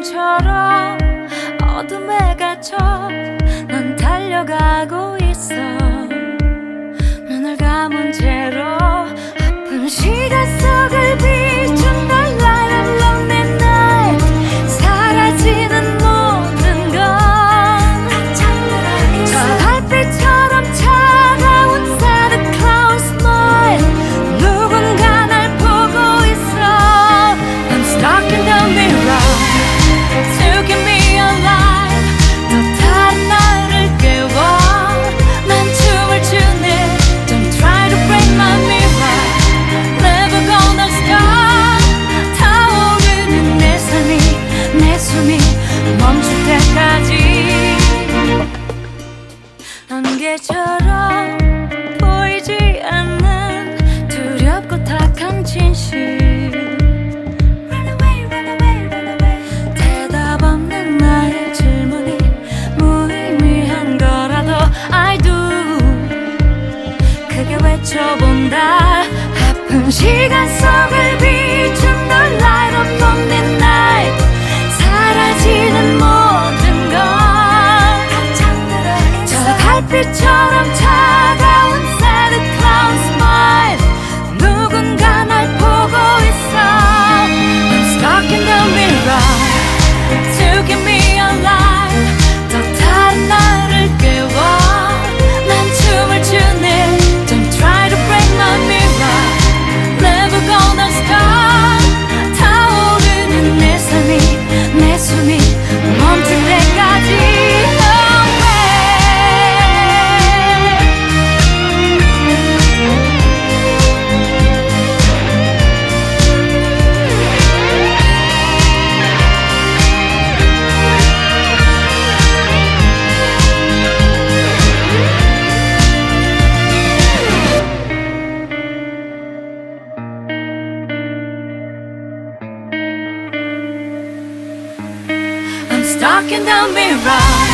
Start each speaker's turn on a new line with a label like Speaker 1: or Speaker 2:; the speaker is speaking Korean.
Speaker 1: 밤처럼 어둠에 갇혀 난 달려가고 있어. 눈을 감은 채로 아픈 시간 속을 비춘 the light of lonely night. 사라지는 모든 건 저 달빛처럼 차가운 Santa Claus smile. 누군가 날 보고 있어. I'm stuck in the mirror to keep me alive. 또 다른 나를 깨워 난 춤을 추네. Don't try to break my mirror. Never gonna stop. 타오르는 내 삶이 내 숨이 멈출 때까지. 안개처럼 보이지 않는 두렵고 탁한 진실. Run away, run away, run away. 대답 없는 나의 질문이 무의미한 거라도 I do. 크게 외쳐본다. 아픈 시간 속을 비춘 the light of lonely night. 사라지는 모든 건 저 달빛처럼 차가운 Santa Claus smile. 누군가 날 보고 있어. I'm stuck in the mirror to keep me alive. 또 다른 나를 깨워 난 춤을 추네. Don't try to break my mirror. Never gonna stop. 타오르는 내 삶이 내 숨이 멈출 때까지. I'm stuck in the mirror